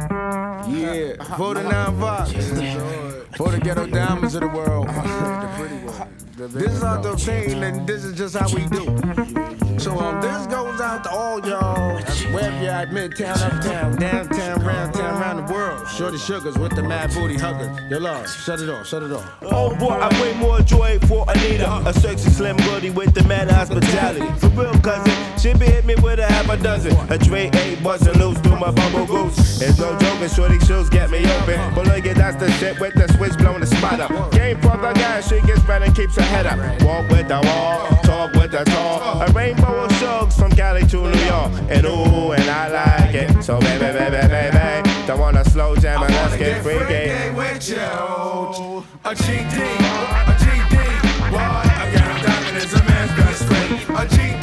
Yeah, 49 Vox. For the ghetto diamonds of the world. The pretty ones. This is our thing, and this is just how we do. So this goes out to all y'all, wherever you're at, midtown, uptown, downtown, round the world. Shorty Sugars with the mad booty huggers. Yo, Lord, shut it off. Oh boy, I bring more joy for Anita. A sexy slim booty with the mad hospitality. For real, cousin, she be hit me with a half a dozen. A tray 8 bustin' loose through my bubble goose. There's no joking, shorty shoes get me open. But look at that's the shit with the switch blowing the spot up. Game for the guy, she gets better and keeps her head up. Walk with the wall, talk with the tall. A rainbow of shugs from Cali to New York. And ooh, and I like it. So baby, don't wanna slow jam and let's get freaky. With you, a GD, what? A ghetto diamond is a man's best friend. A GD,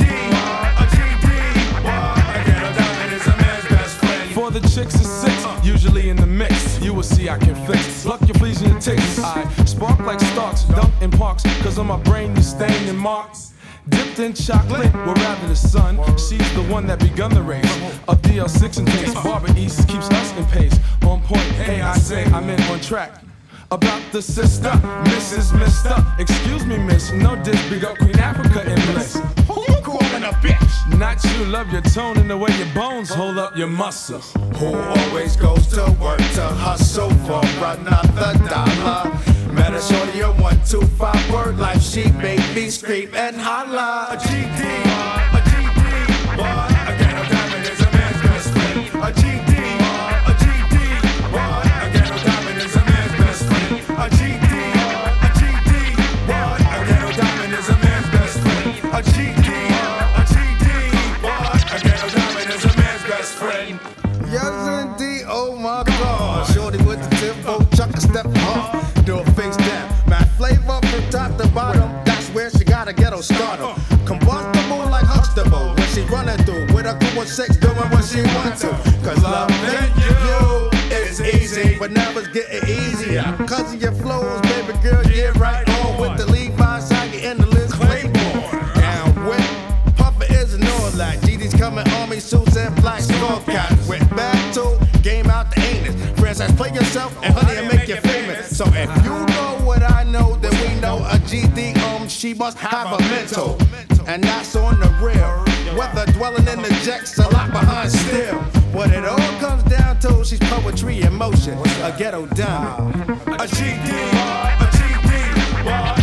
what? A ghetto diamond is a man's best friend. For the chicks is 6, usually in the mix. You will see I can fix. Pluck your fleas and your ticks. I spark like stalks, dunk in parks. Cause on my brain you stained in marks. Dipped in chocolate, we're rather the sun. She's the one that begun the race of DL6 and things. Barber East keeps us in pace. On point, hey, I say I'm in on track. About the sister, Mrs. Mister. Excuse me, miss, no diss, big up Queen Africa in bliss. Who you calling a bitch? Not you, love your tone and the way your bones hold up your muscles. Who always goes to work to hustle for another dollar? Met a shorty a 125 word life, she made me scream and holla. A GD, what? A ghetto diamond is a man's best friend. A GD, what? A ghetto diamond is a man's best friend. A GD, what? A ghetto diamond is a man's best friend. A GD, what? A ghetto diamond is a man's best friend. Yes, indeed, oh my God. Shorty with the tempo, chuck a step hard. Do a face down, mad flavor from top to bottom. That's where she got a ghetto stardom. Combustible like Huxtable when she running through with a cool 6 doing what she want to. Cause loving you is easy, but now it's getting easier. Cause of your flows, baby girl, yeah, right on with the Levi's, I get in the list Claiborne. Down with Papa is an all like GD's coming on me, suits and black skull caps. Went back to game out the anus. Princess, play yourself and honey, and make you famous. So if you know what I know, then we know a GD, she must have a mental. And that's on the real. Whether dwelling in the jacks, a lot behind still. What it all comes down to, she's poetry in motion. A ghetto diamond. A GD, what?